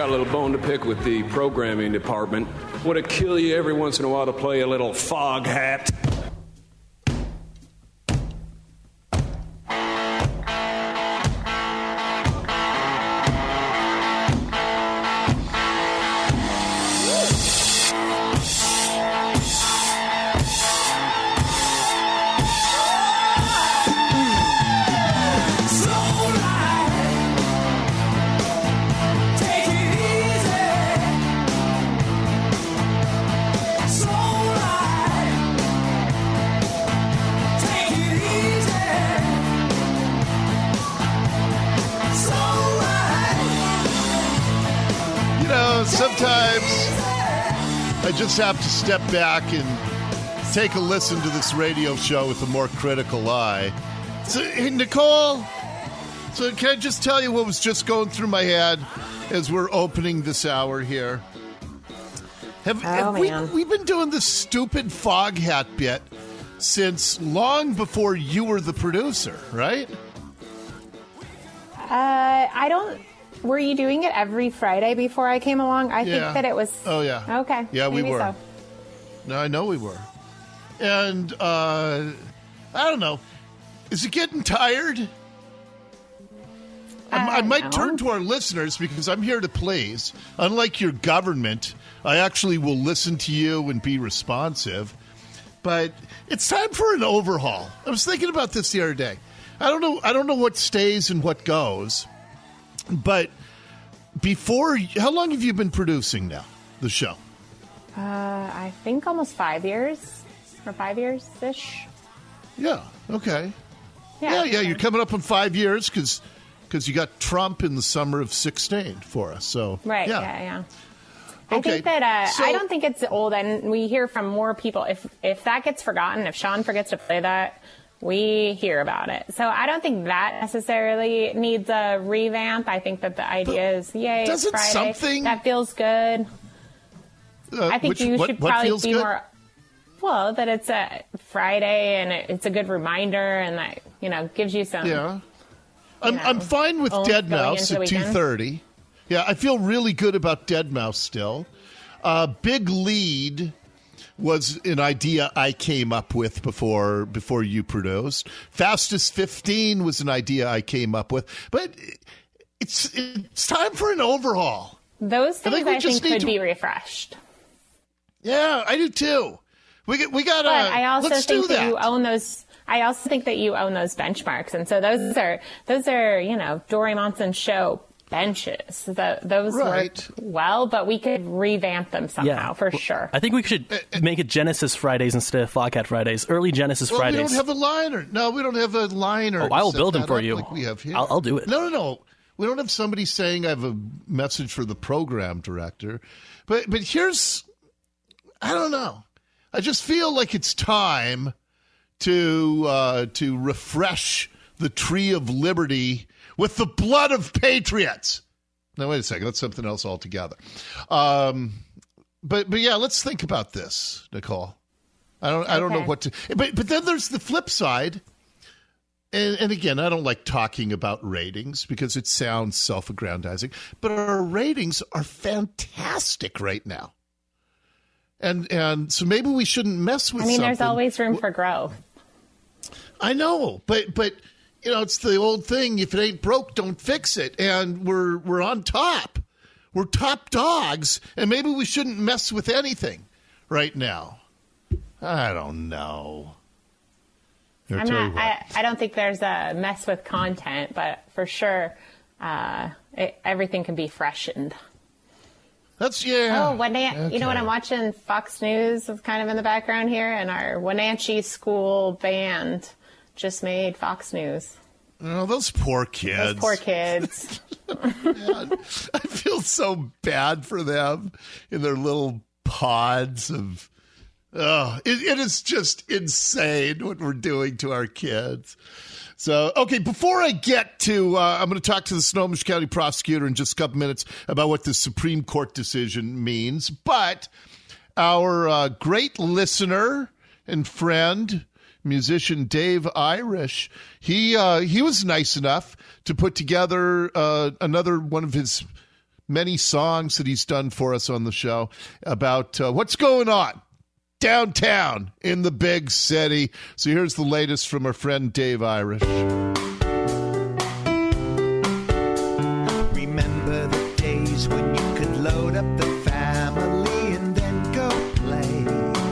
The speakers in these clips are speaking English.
got a little bone to pick with the programming department. Would it kill you every once in a while to play a little fog hat? I just have to step back and take a listen to this radio show with a more critical eye. So, hey, Nicole, so can I just tell you what was just going through my head as we're opening this hour here? We've been doing this stupid fog hat bit since long before you were the producer, right? I don't... Were you doing it every Friday before I came along? I think that it was... Oh, yeah. Okay. Yeah, we were. So. No, I know we were. And, I don't know. Is it getting tired? I might turn to our listeners because I'm here to please. Unlike your government, I actually will listen to you and be responsive. But it's time for an overhaul. I was thinking about this the other day. I don't know what stays and what goes. But how long have you been producing now, the show? I think almost 5 years, or 5 years-ish. Yeah, okay. Yeah, you're coming up on 5 years because you got Trump in the summer of 2016 for us. So right, yeah. Okay. I think that I don't think it's old, and we hear from more people. If that gets forgotten, if Sean forgets to play that, we hear about it. So I don't think that necessarily needs a revamp. I think that the idea is, yay, it's Friday. That feels good. I think you should probably be more... Well, that it's a Friday and it's a good reminder and that, gives you some... Yeah. I'm fine with Dead Mouse at 2:30. Yeah, I feel really good about Dead Mouse still. Big Lead was an idea I came up with before you produced. Fastest 15 was an idea I came up with. But it's time for an overhaul. Those things I think could be refreshed. Yeah, I do too. We got to. But I also think that you own those. I also think that you own those benchmarks, and so those are Dory Monson show benches. Those worked well, but we could revamp them somehow for sure. I think we should make it Genesis Fridays instead of Foghat Fridays. Early Genesis Fridays. We don't have a liner. No, we don't have a liner. Oh, I'll build them for you. Like we have here. I'll do it. No. We don't have somebody saying I have a message for the program director. But here's, I don't know. I just feel like it's time to refresh the tree of liberty with the blood of patriots. Now, wait a second. That's something else altogether. But yeah, let's think about this, Nicole. I don't know what to. But then there's the flip side. And again, I don't like talking about ratings because it sounds self-aggrandizing. But our ratings are fantastic right now. And so maybe we shouldn't mess with something. There's always room for growth. I know, but it's the old thing, if it ain't broke, don't fix it. And we're on top. We're top dogs, and maybe we shouldn't mess with anything right now. I don't know. I don't think there's a mess with content, but for sure, everything can be freshened. That's, Oh, okay. You know what I'm watching? Fox News is kind of in the background here, and our Wenatchee School band just made Fox News. Oh, those poor kids. Man, I feel so bad for them in their little pods of... Oh, it is just insane what we're doing to our kids. So, okay, before I get to, I'm going to talk to the Snohomish County prosecutor in just a couple minutes about what the Supreme Court decision means. But our great listener and friend, musician Dave Irish, he was nice enough to put together another one of his many songs that he's done for us on the show about what's going on downtown in the big city. So here's the latest from our friend Dave Irish. Remember the days when you could load up the family and then go play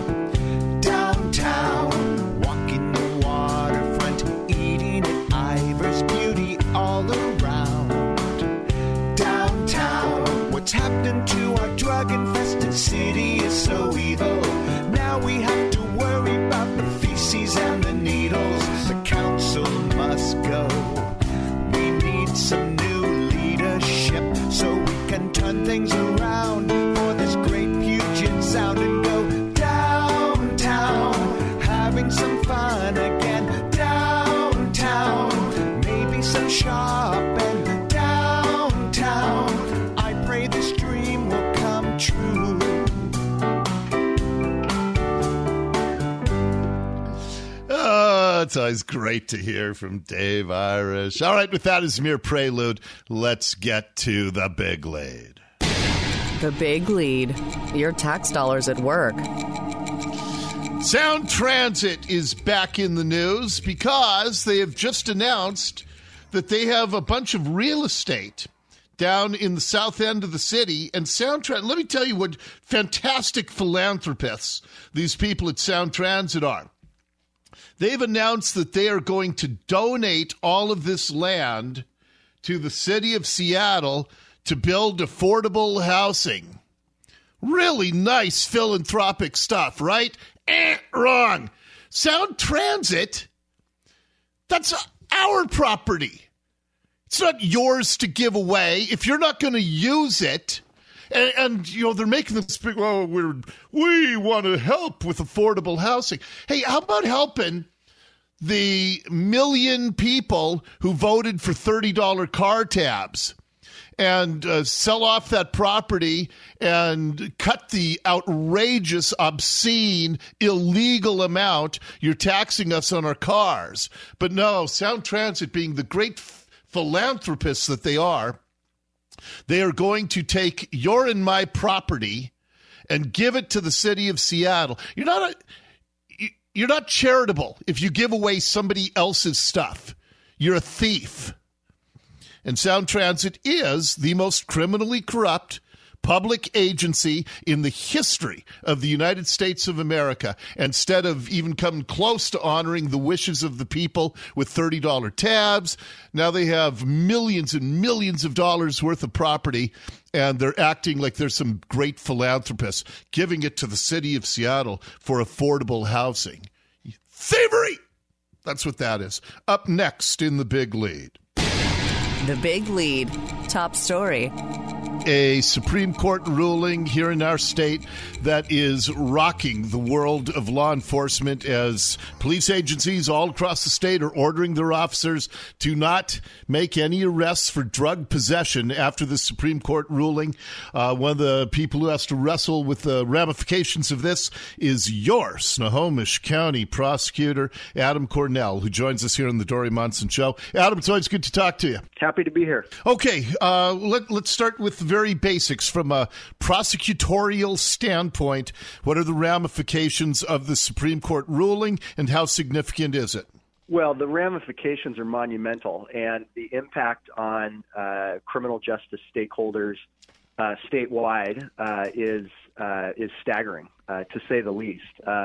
downtown, walking the waterfront, eating at Ivor's Beauty all around downtown. What's happened to our drug-infested city is so evil. Now we have to worry about the feces and the needles. The council must go. We need some new leadership so we can turn things around for this great Puget Sound and go downtown, having some fun again downtown, maybe some shopping downtown. I pray this dream will come true. It's always great to hear from Dave Irish. All right, with that as mere prelude, let's get to the big lead. The big lead. Your tax dollars at work. Sound Transit is back in the news because they have just announced that they have a bunch of real estate down in the south end of the city. And Sound Transit, let me tell you what fantastic philanthropists these people at Sound Transit are. They've announced that they are going to donate all of this land to the city of Seattle to build affordable housing. Really nice philanthropic stuff, right? Wrong. Sound Transit, that's our property. It's not yours to give away. If you're not going to use it, and you know, they're making this big, well, we want to help with affordable housing. Hey, how about helping the million people who voted for $30 car tabs and sell off that property and cut the outrageous, obscene, illegal amount you're taxing us on our cars? But no, Sound Transit, being the great philanthropists that they are going to take your and my property and give it to the city of Seattle. You're not charitable if you give away somebody else's stuff. You're a thief. And Sound Transit is the most criminally corrupt public agency in the history of the United States of America. Instead of even coming close to honoring the wishes of the people with $30 tabs, now they have millions and millions of dollars worth of property, and they're acting like there's some great philanthropists giving it to the city of Seattle for affordable housing. Thievery! That's what that is. Up next in the big lead. The big lead. Top story. A Supreme Court ruling here in our state that is rocking the world of law enforcement as police agencies all across the state are ordering their officers to not make any arrests for drug possession after the Supreme Court ruling. One of the people who has to wrestle with the ramifications of this is your Snohomish County prosecutor, Adam Cornell, who joins us here on the Dory Monson Show. Adam, it's always good to talk to you. Happy to be here. Okay, let's start with the very basics from a prosecutorial standpoint. What are the ramifications of the Supreme Court ruling, and how significant is it? Well, the ramifications are monumental, and the impact on criminal justice stakeholders statewide is staggering, to say the least.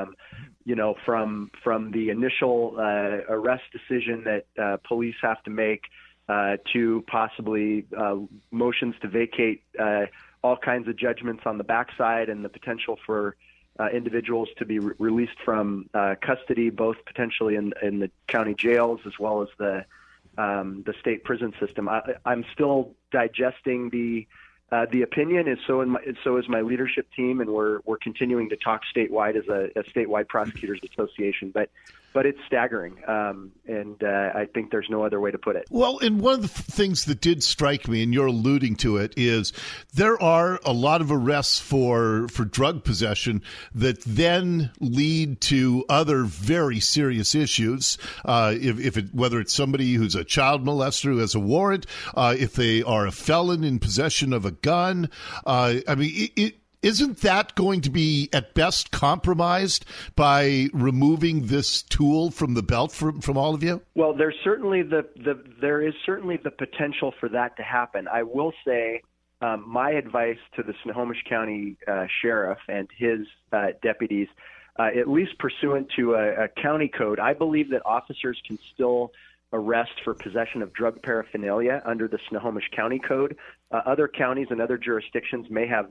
From the initial arrest decision that police have to make to possibly motions to vacate all kinds of judgments on the backside, and the potential for individuals to be released from custody, both potentially in the county jails as well as the state prison system. I'm still digesting the opinion, and so is my leadership team, and we're continuing to talk statewide as a statewide prosecutors association. But it's staggering, and I think there's no other way to put it. Well, and one of the things that did strike me, and you're alluding to it, is there are a lot of arrests for drug possession that then lead to other very serious issues. Whether it's somebody who's a child molester who has a warrant, if they are a felon in possession of a gun. Isn't that going to be at best compromised by removing this tool from the belt from all of you? Well, there is certainly the potential for that to happen. I will say my advice to the Snohomish County Sheriff and his deputies, at least pursuant to a county code, I believe that officers can still arrest for possession of drug paraphernalia under the Snohomish County Code. Other counties and other jurisdictions may have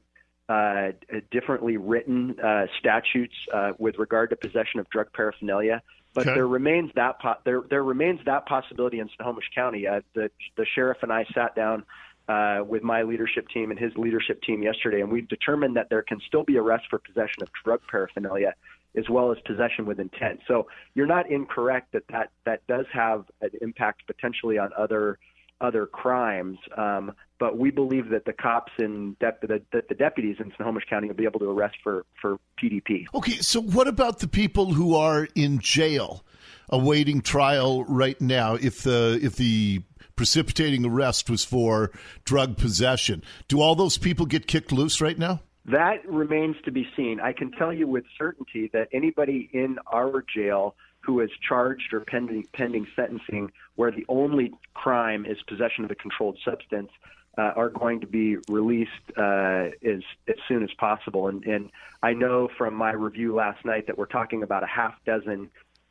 differently written statutes with regard to possession of drug paraphernalia, but there remains that possibility in Snohomish County. The sheriff and I sat down with my leadership team and his leadership team yesterday, and we've determined that there can still be arrests for possession of drug paraphernalia as well as possession with intent. So you're not incorrect that does have an impact potentially on other crimes, but we believe that the cops and that the deputies in Snohomish County will be able to arrest for PDP. Okay, so what about the people who are in jail awaiting trial right now if the precipitating arrest was for drug possession? Do all those people get kicked loose right now? That remains to be seen. I can tell you with certainty that anybody in our jail who is charged or pending sentencing where the only crime is possession of a controlled substance are going to be released as soon as possible. And I know from my review last night that we're talking about a half dozen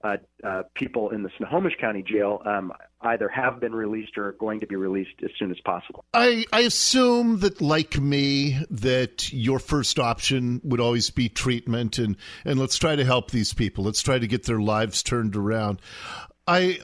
people in the Snohomish County Jail either have been released or are going to be released as soon as possible. I assume that, like me, that your first option would always be treatment, and let's try to help these people. Let's try to get their lives turned around. I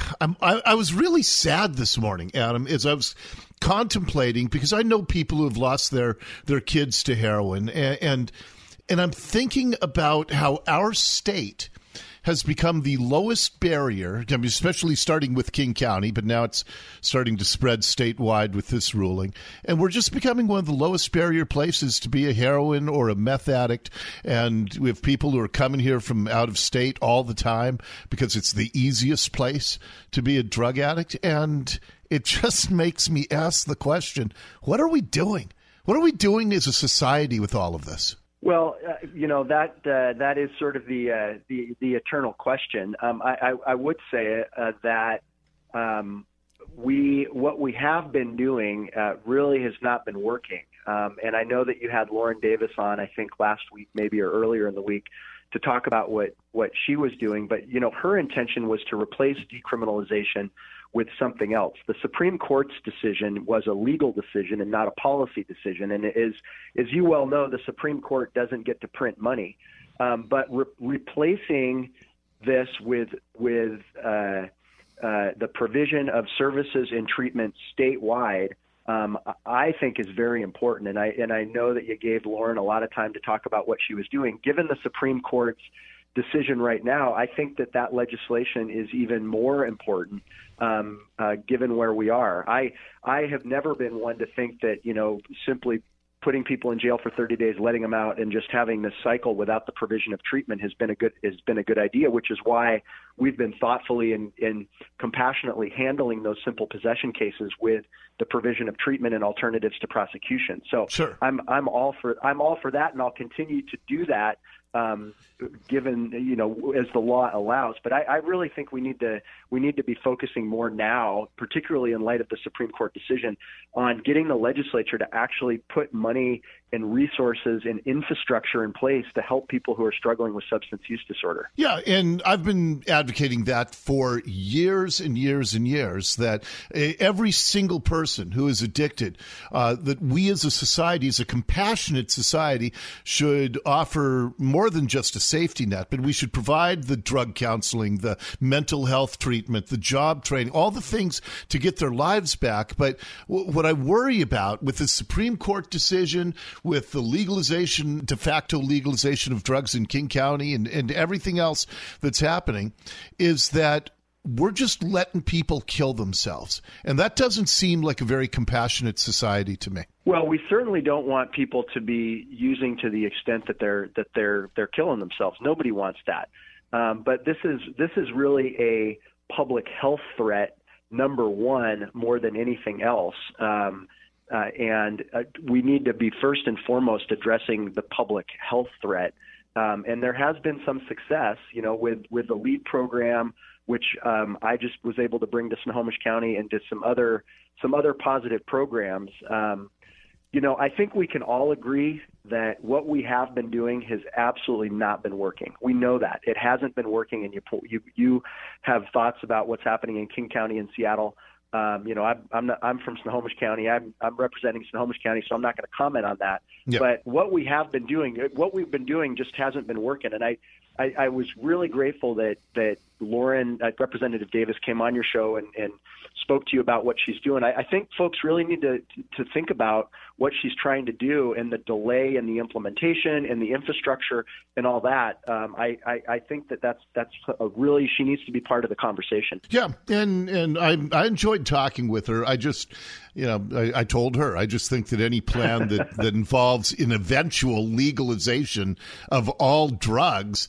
was really sad this morning, Adam, as I was contemplating, because I know people who have lost their kids to heroin, and I'm thinking about how our state has become the lowest barrier, I mean, especially starting with King County, but now it's starting to spread statewide with this ruling. And we're just becoming one of the lowest barrier places to be a heroin or a meth addict. And we have people who are coming here from out of state all the time because it's the easiest place to be a drug addict. And it just makes me ask the question, what are we doing? What are we doing as a society with all of this? Well, that is sort of the eternal question. I would say that what we have been doing really has not been working. And I know that you had Lauren Davis on, I think last week, maybe or earlier in the week, to talk about what she was doing. But her intention was to replace decriminalization with something else. The Supreme Court's decision was a legal decision and not a policy decision. And it is, as you well know, the Supreme Court doesn't get to print money. But replacing this with the provision of services and treatment statewide, I think is very important. And I know that you gave Lauren a lot of time to talk about what she was doing. Given the Supreme Court's decision right now, I think that legislation is even more important given where we are. I have never been one to think that, simply putting people in jail for 30 days, letting them out, and just having this cycle without the provision of treatment has been a good idea, which is why we've been thoughtfully and compassionately handling those simple possession cases with the provision of treatment and alternatives to prosecution. So sure. I'm all for that, and I'll continue to do that. Given as the law allows, but I really think we need to be focusing more now, particularly in light of the Supreme Court decision, on getting the legislature to actually put money and resources and infrastructure in place to help people who are struggling with substance use disorder. Yeah, and I've been advocating that for years and years and years, that every single person who is addicted, that we as a society, as a compassionate society, should offer more than just a safety net, but we should provide the drug counseling, the mental health treatment, the job training, all the things to get their lives back. But what I worry about with the Supreme Court decision, with the de facto legalization of drugs in King County and everything else that's happening, is that we're just letting people kill themselves. And that doesn't seem like a very compassionate society to me. Well, we certainly don't want people to be using to the extent that they're killing themselves. Nobody wants that. But this is really a public health threat, number one, more than anything else. and we need to be first and foremost addressing the public health threat. And there has been some success, with the LEAD program, which I just was able to bring to Snohomish County, and did some other positive programs. I think we can all agree that what we have been doing has absolutely not been working. We know that it hasn't been working, and you have thoughts about what's happening in King County and Seattle. I'm from Snohomish County. I'm representing Snohomish County, so I'm not going to comment on that. Yep. But what we've been doing just hasn't been working. And I was really grateful that Lauren, Representative Davis, came on your show and spoke to you about what she's doing. I think folks really need to think about what she's trying to do, and the delay in the implementation and the infrastructure and all that. I think that's really, she needs to be part of the conversation. Yeah, and I enjoyed talking with her. I just, I told her, I just think that any plan that involves an eventual legalization of all drugs,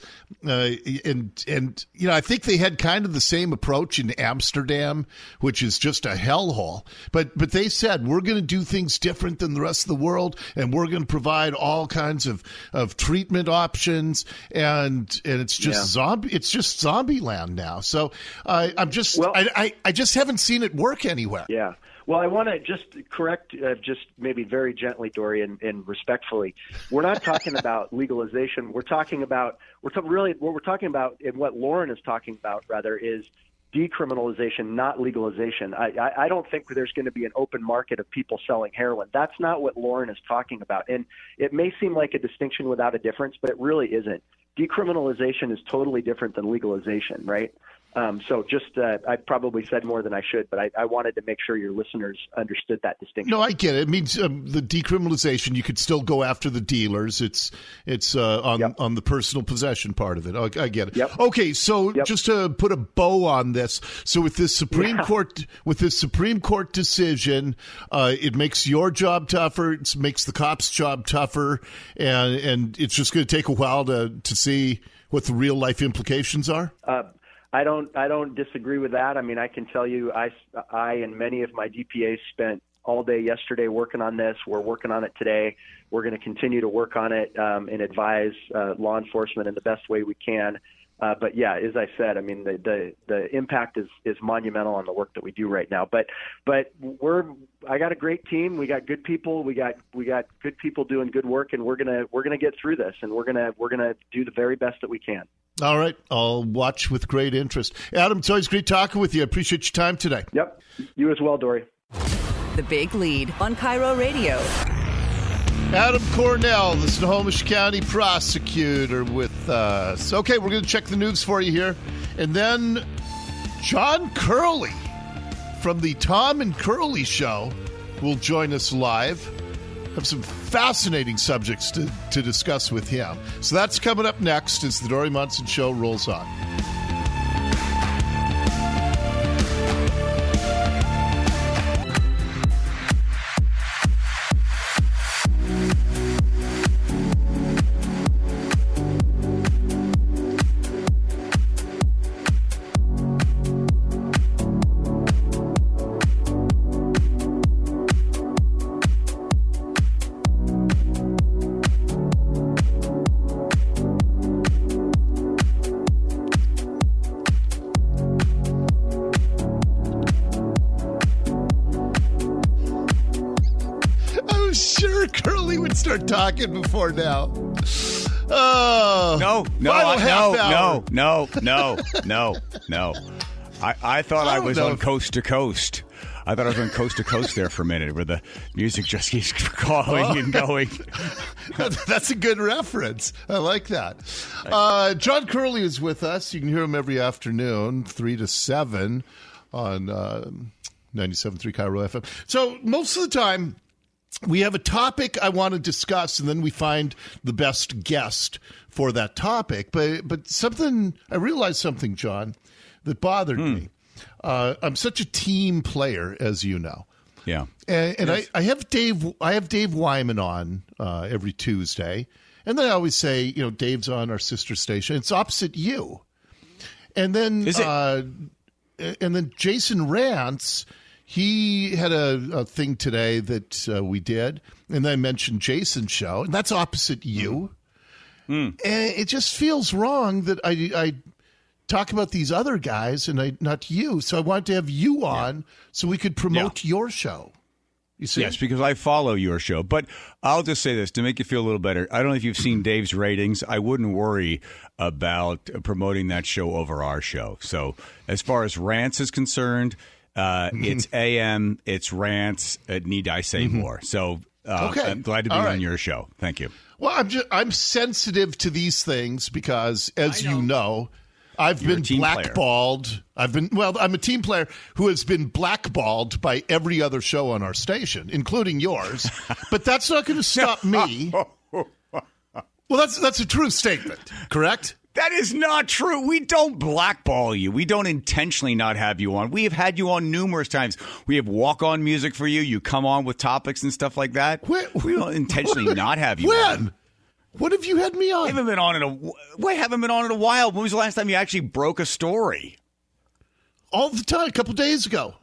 and I think they had kind of the same approach in Amsterdam, which is just a hellhole. But they said, we're going to do things different than the rest of the world, and we're going to provide all kinds of treatment options, and it's just zombie land now. So I just haven't seen it work anywhere. Yeah. Well, I want to just correct, just maybe very gently, Dory, and respectfully. We're not talking about legalization. We're talking about what we're talking about, and what Lauren is talking about, rather, is decriminalization, not legalization. I don't think there's going to be an open market of people selling heroin. That's not what Lauren is talking about. And it may seem like a distinction without a difference, but it really isn't. Decriminalization is totally different than legalization, right? So just I probably said more than I should, but I wanted to make sure your listeners understood that distinction. No, I get it. It means the decriminalization, you could still go after the dealers. It's on the personal possession part of it. I get it. Yep. Okay, so just to put a bow on this, so with this Supreme Court decision, it makes your job tougher. It makes the cops' job tougher, and it's just going to take a while to see what the real life implications are. I don't disagree with that. I mean, I can tell you, I and many of my DPAs spent all day yesterday working on this. We're working on it today. We're going to continue to work on it and advise law enforcement in the best way we can. But yeah, as I said, I mean, the impact is monumental on the work that we do right now. But I got a great team. We got good people. We got good people doing good work, and we're gonna get through this, and we're gonna do the very best that we can. All right, I'll watch with great interest. Adam, it's always great talking with you. I appreciate your time today. Yep, you as well, Dory. The Big Lead on KIRO Radio. Adam Cornell, the Snohomish County prosecutor, with us. Okay, we're going to check the news for you here. And then John Curley from the Tom and Curley Show will join us live. Have some fascinating subjects to discuss with him. So that's coming up next as the Dory Munson Show rolls on. Talking before now. Oh no! I thought I was on coast to coast. I thought I was on coast to coast there for a minute, where the music just keeps calling and going. That's a good reference. I like that. John Curley is with us. You can hear him every afternoon, 3 to 7 on 97.3 KIRO FM. So most of the time, we have a topic I want to discuss, and then we find the best guest for that topic. But something, I realized something, John, that bothered me. I'm such a team player, as you know. Yeah. And yes. I have Dave Wyman on every Tuesday. And then I always say, Dave's on our sister station. It's opposite you. And then Is it? And then Jason Rantz, he had a thing today that we did, and I mentioned Jason's show, and that's opposite you. And it just feels wrong that I talk about these other guys and not you. So I wanted to have you on so we could promote your show. You see? Yes, because I follow your show. But I'll just say this to make you feel a little better. I don't know if you've seen Dave's ratings. I wouldn't worry about promoting that show over our show. So as far as Rants is concerned, it's AM, it's Rants. Need I say more? So I'm glad to be on your show. Thank you. Well, I'm sensitive to these things because, as you know, I've been blackballed. I'm a team player who has been blackballed by every other show on our station, including yours. But that's not going to stop me. Well, that's a true statement, correct? That is not true. We don't blackball you. We don't intentionally not have you on. We have had you on numerous times. We have walk-on music for you. You come on with topics and stuff like that. We don't intentionally not have you on. What have you had me on? I haven't been on in a while. When was the last time you actually broke a story? All the time. A couple days ago.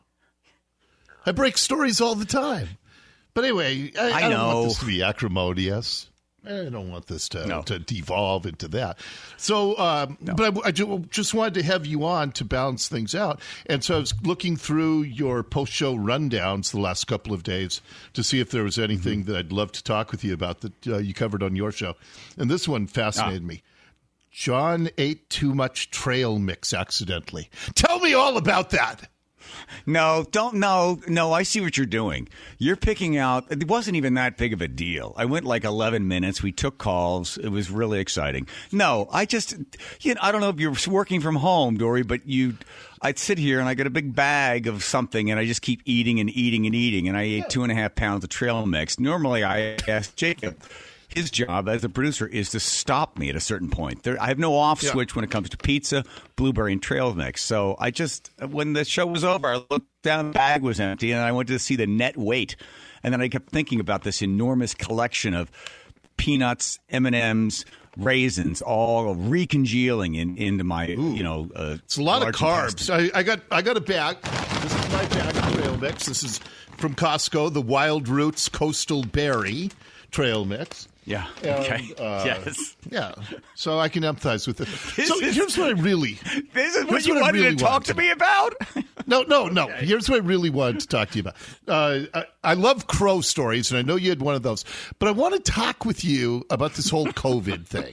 I break stories all the time. But anyway, I don't want this to be acrimonious. I don't want this to devolve into that. So, but I just wanted to have you on to balance things out. And so I was looking through your post-show rundowns the last couple of days to see if there was anything that I'd love to talk with you about that you covered on your show. And this one fascinated me. John ate too much trail mix accidentally. Tell me all about that. No, I see what you're doing. You're picking out, it wasn't even that big of a deal. I went like 11 minutes. We took calls. It was really exciting. No, I just, I don't know if you're working from home, Dory, but I'd sit here and I get a big bag of something and I just keep eating and eating and eating. And I ate 2.5 pounds of trail mix. Normally I ask Jacob. His job as a producer is to stop me at a certain point. I have no off switch when it comes to pizza, blueberry, and trail mix. So when the show was over, I looked down, the bag was empty, and I wanted to see the net weight. And then I kept thinking about this enormous collection of peanuts, M&Ms, raisins, all recongealing into my, it's a lot of carbs. I got a bag. This is my bag of trail mix. This is from Costco, the Wild Roots Coastal Berry trail mix. Yeah. Okay. Yes. Yeah. So I can empathize with it. Here's what I really. This is what you wanted to talk to me about? No. Here's what I really wanted to talk to you about. I love crow stories, and I know you had one of those. But I want to talk with you about this whole COVID thing.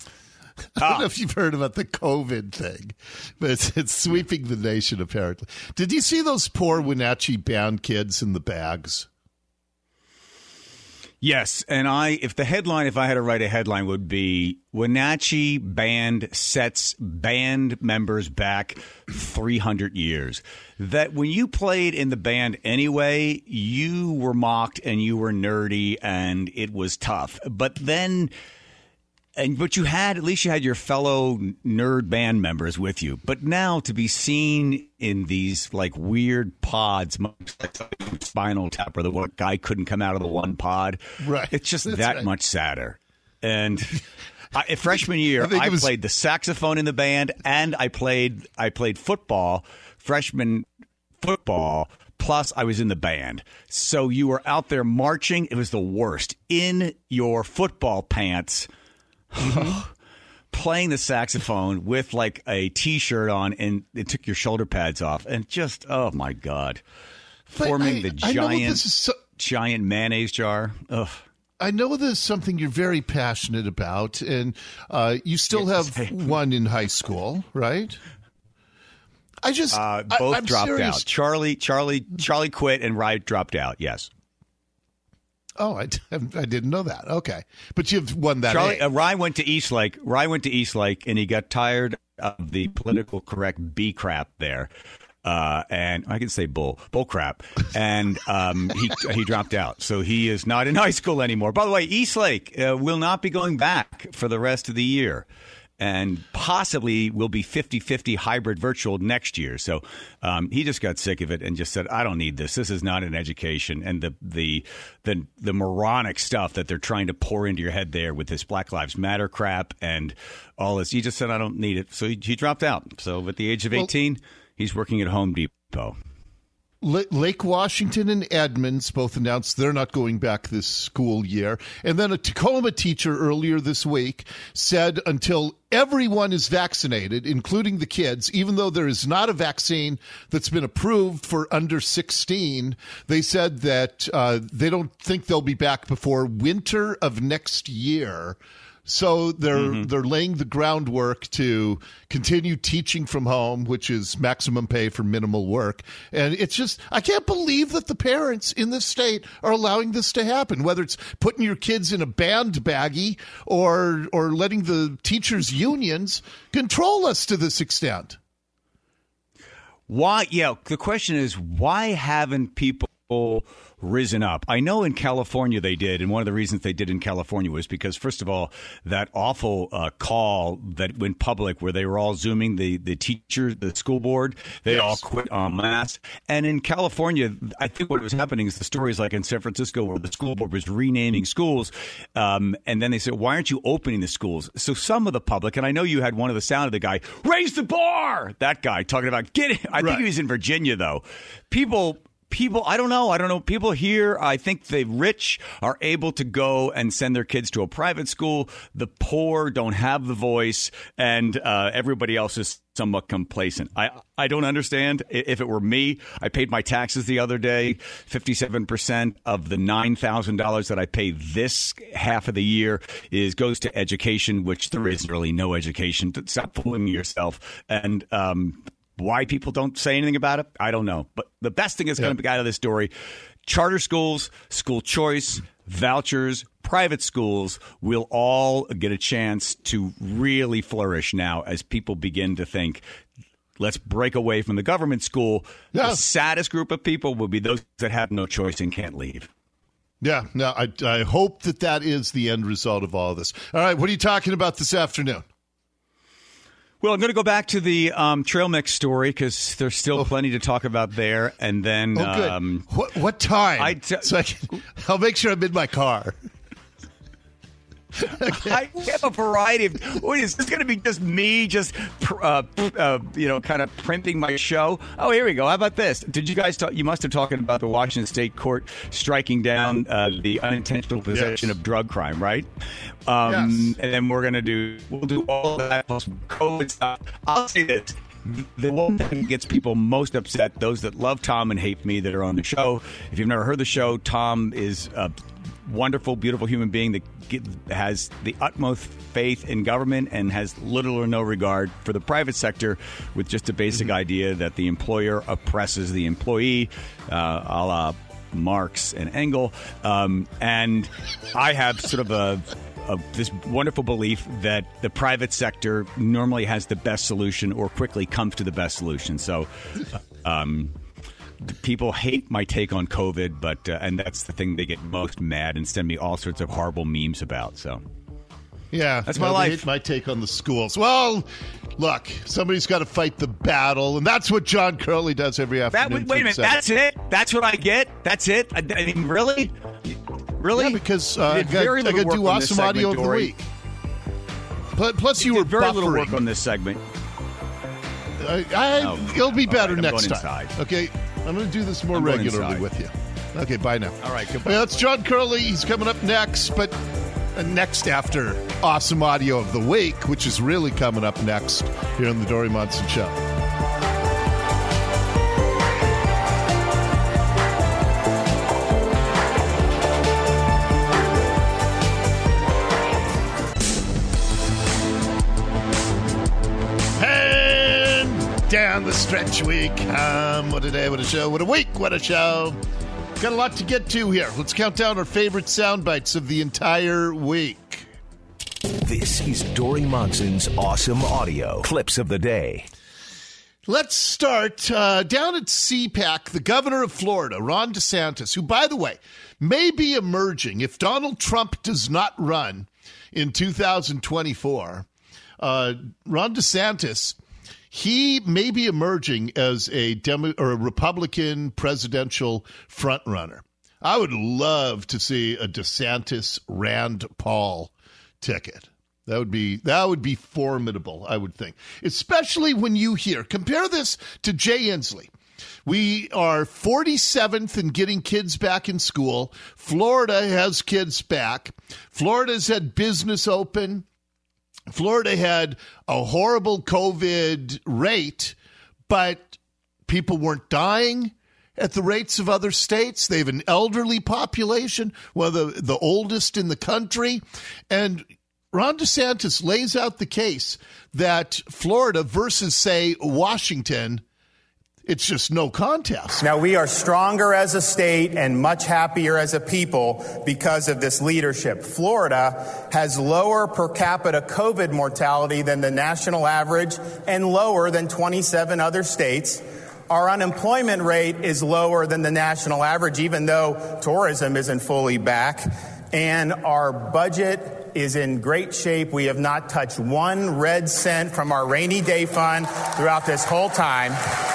I don't know if you've heard about the COVID thing, but it's sweeping the nation, apparently. Did you see those poor Wenatchee band kids in the bags? Yes, and if I had to write a headline, would be Wenatchee band sets band members back 300 years. That when you played in the band anyway, you were mocked and you were nerdy and it was tough. But at least you had your fellow nerd band members with you. But now to be seen in these like weird pods, like Spinal Tap, where the one guy couldn't come out of the one pod, right? It's just much sadder. And freshman year, I played the saxophone in the band, and I played football, freshman football. Plus, I was in the band. So you were out there marching. It was the worst. In your football pants. Playing the saxophone with like a T-shirt on, and it took your shoulder pads off, and just oh my god, forming the giant mayonnaise jar. Ugh. I know this is something you're very passionate about, and you still have one in high school, right? Both dropped out. Charlie quit, and Rye dropped out. Yes. Oh, I didn't know that. Okay, but you've won that. Rye went to Eastlake. And he got tired of the political correct B crap there, and I can say bull crap, and he dropped out. So he is not in high school anymore. By the way, Eastlake will not be going back for the rest of the year. And possibly will be 50-50 hybrid virtual next year. So he just got sick of it and just said, I don't need this. This is not an education. And the moronic stuff that they're trying to pour into your head there with this Black Lives Matter crap and all this. He just said, I don't need it. So he dropped out. So at the age of 18, he's working at Home Depot. Lake Washington and Edmonds both announced they're not going back this school year. And then a Tacoma teacher earlier this week said until everyone is vaccinated, including the kids, even though there is not a vaccine that's been approved for under 16, they said that they don't think they'll be back before winter of next year. So they're laying the groundwork to continue teaching from home, which is maximum pay for minimal work. And it's just, I can't believe that the parents in this state are allowing this to happen, whether it's putting your kids in a band baggie or letting the teachers' unions control us to this extent. Why? Yeah, the question is, why haven't people risen up? I know in California they did, and one of the reasons they did in California was because, first of all, that awful call that went public where they were all Zooming the teacher, the school board, they all quit en masse. And in California, I think what was happening is the stories like in San Francisco where the school board was renaming schools, and then they said, why aren't you opening the schools? So some of the public, and I know you had one of the sound of the guy, raise the bar! That guy talking about, get it. I think he was in Virginia, though. People, I don't know. People here, I think the rich are able to go and send their kids to a private school. The poor don't have the voice, and everybody else is somewhat complacent. I don't understand. If it were me, I paid my taxes the other day. 57% of the $9,000 that I pay this half of the year goes to education, which there is really no education. Stop fooling yourself. And why people don't say anything about it, I don't know. But the best thing that's going to be out of this story, charter schools, school choice, vouchers, private schools will all get a chance to really flourish now as people begin to think, let's break away from the government school. The saddest group of people will be those that have no choice and can't leave. Yeah, no, I hope that is the end result of all of this. All right, what are you talking about this afternoon? Well, I'm going to go back to the trail mix story because there's still plenty to talk about there. And then, good. What time? I'll make sure I'm in my car. Okay. I have a variety of. What is this going to be? Just me, kind of printing my show. Oh, here we go. How about this? Did you guys talk? You must have talking about the Washington State Court striking down the unintentional possession of drug crime, right? And then we'll do all of that plus COVID stuff. I'll say this. The one thing that gets people most upset, those that love Tom and hate me that are on the show. If you've never heard the show, Tom is a wonderful, beautiful human being that has the utmost faith in government and has little or no regard for the private sector, with just a basic idea that the employer oppresses the employee, a la Marx and Engels. And I have sort of this wonderful belief that the private sector normally has the best solution or quickly comes to the best solution. So people hate my take on COVID, but and that's the thing they get most mad and send me all sorts of horrible memes about. So yeah, that's my life. They hate my take on the schools. Well, look, somebody's got to fight the battle, and that's what John Curley does every afternoon. Wait a minute, that's it? That's what I get? That's it? I mean, really? Yeah, because I got to do awesome audio of the week. Plus, you were very buffering. little work on this segment. It'll be better next time. Inside. Okay, I'm going to do this more regularly with you. Okay, bye now. All right, goodbye. Well, that's John Curley. He's coming up next, but next after awesome audio of the week, which is really coming up next here on the Dory Monson Show. Down the stretch we come. What a day, what a show, what a week, what a show. Got a lot to get to here. Let's count down our favorite sound bites of the entire week. This is Dory Monson's awesome audio clips of the day. Let's start down at CPAC. The governor of Florida, Ron DeSantis, who, by the way, may be emerging if Donald Trump does not run in 2024. Ron DeSantis, he may be emerging as a Republican presidential frontrunner. I would love to see a DeSantis Rand Paul ticket. That would be formidable, I would think. Especially when you compare this to Jay Inslee. We are 47th in getting kids back in school. Florida has kids back. Florida's had business open. Florida had a horrible COVID rate, but people weren't dying at the rates of other states. They have an elderly population, one of the oldest in the country. And Ron DeSantis lays out the case that Florida versus, say, Washington, it's just no contest. Now, we are stronger as a state and much happier as a people because of this leadership. Florida has lower per capita COVID mortality than the national average and lower than 27 other states. Our unemployment rate is lower than the national average, even though tourism isn't fully back. And our budget is in great shape. We have not touched one red cent from our rainy day fund throughout this whole time.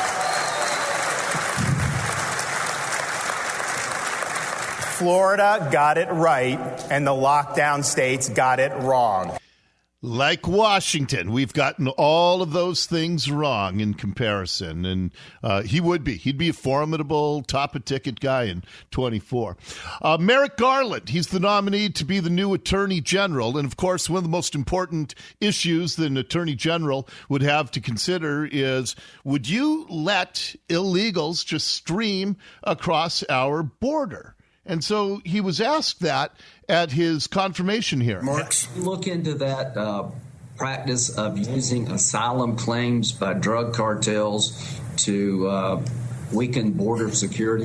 Florida got it right, and the lockdown states got it wrong. Like Washington, we've gotten all of those things wrong in comparison. And he'd be a formidable top-of-ticket guy in 24. Merrick Garland, he's the nominee to be the new Attorney General. And, of course, one of the most important issues that an Attorney General would have to consider is, would you let illegals just stream across our border? And so he was asked that at his confirmation hearing. Look into that practice of using asylum claims by drug cartels to weaken border security.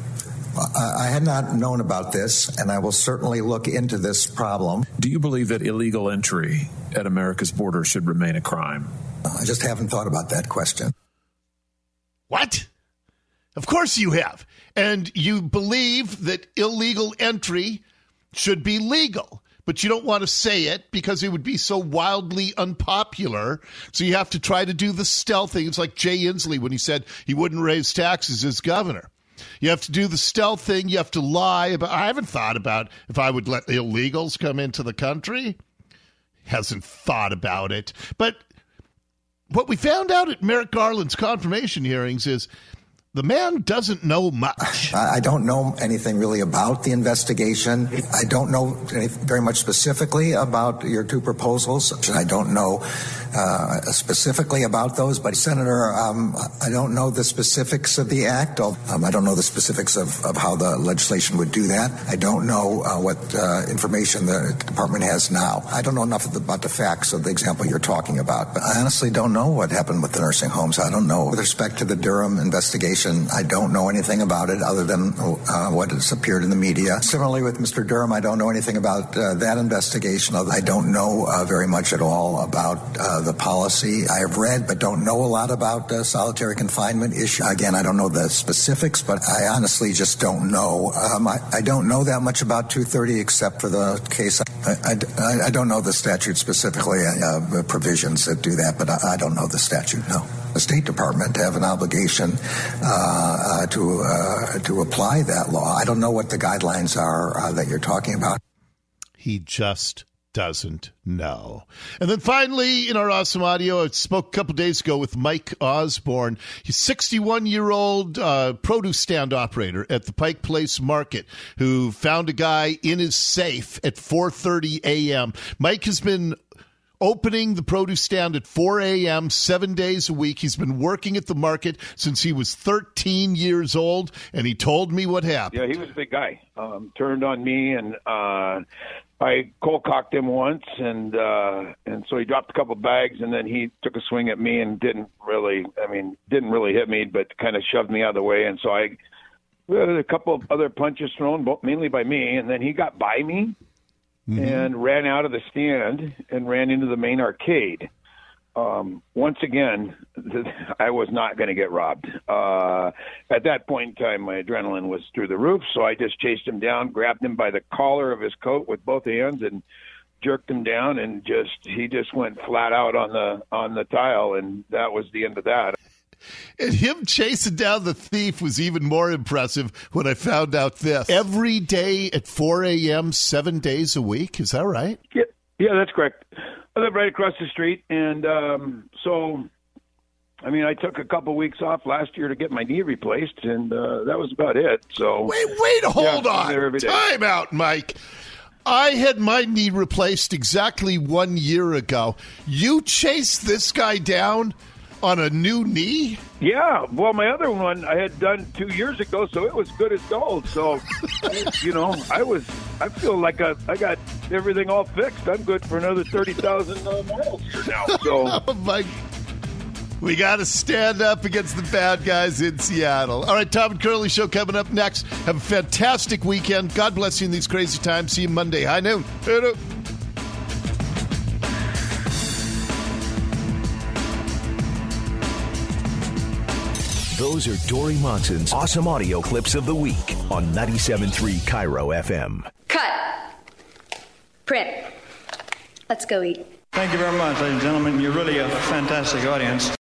I had not known about this, and I will certainly look into this problem. Do you believe that illegal entry at America's border should remain a crime? I just haven't thought about that question. What? Of course you have. And you believe that illegal entry should be legal, but you don't want to say it because it would be so wildly unpopular. So you have to try to do the stealth thing. It's like Jay Inslee when he said he wouldn't raise taxes as governor. You have to do the stealth thing. You have to lie about. I haven't thought about if I would let illegals come into the country. Hasn't thought about it. But what we found out at Merrick Garland's confirmation hearings is the man doesn't know much. I don't know anything really about the investigation. I don't know very much specifically about your two proposals. I don't know specifically about those. But, Senator, I don't know the specifics of the act. I don't know the specifics of how the legislation would do that. I don't know what information the department has now. I don't know enough about the facts of the example you're talking about. But I honestly don't know what happened with the nursing homes. I don't know. With respect to the Durham investigation, I don't know anything about it other than what has appeared in the media. Similarly, with Mr. Durham, I don't know anything about that investigation. I don't know very much at all about the policy. I have read but don't know a lot about solitary confinement issue. Again, I don't know the specifics, but I honestly just don't know. I don't know that much about 230 except for the case. I don't know the statute specifically, provisions that do that, but I don't know the statute, no. The State Department have an obligation to apply that law. I don't know what the guidelines are that you're talking about. He just doesn't know. And then finally, in our awesome audio, I spoke a couple days ago with Mike Osborne. He's a 61-year-old produce stand operator at the Pike Place Market who found a guy in his safe at 4:30 a.m. Mike has been opening the produce stand at 4 a.m., 7 days a week. He's been working at the market since he was 13 years old, and he told me what happened. Yeah, he was a big guy. Turned on me, and I cold-cocked him once, and so he dropped a couple bags, and then he took a swing at me and didn't really hit me, but kind of shoved me out of the way, and so we had a couple of other punches thrown, mainly by me, and then he got by me. Mm-hmm. And ran out of the stand and ran into the main arcade. Once again, I was not going to get robbed. At that point in time, my adrenaline was through the roof, so I just chased him down, grabbed him by the collar of his coat with both hands, and jerked him down, and he just went flat out on the tile, and that was the end of that. And him chasing down the thief was even more impressive when I found out this. Every day at 4 a.m., 7 days a week. Is that right? Yeah, that's correct. I live right across the street. And so I mean, I took a couple weeks off last year to get my knee replaced, and that was about it. So wait, hold yeah, on. Time out, Mike. I had my knee replaced exactly 1 year ago. You chased this guy down on a new knee? Yeah. Well, my other one I had done 2 years ago, so it was good as gold. So, you know, I feel like I got everything all fixed. I'm good for another 30,000 miles here now. So, oh my! We got to stand up against the bad guys in Seattle. All right, Tom and Curly Show coming up next. Have a fantastic weekend. God bless you in these crazy times. See you Monday, high noon. Those are Dory Monson's awesome audio clips of the week on 97.3 Cairo FM. Cut. Print. Let's go eat. Thank you very much, ladies and gentlemen. You're really a fantastic audience.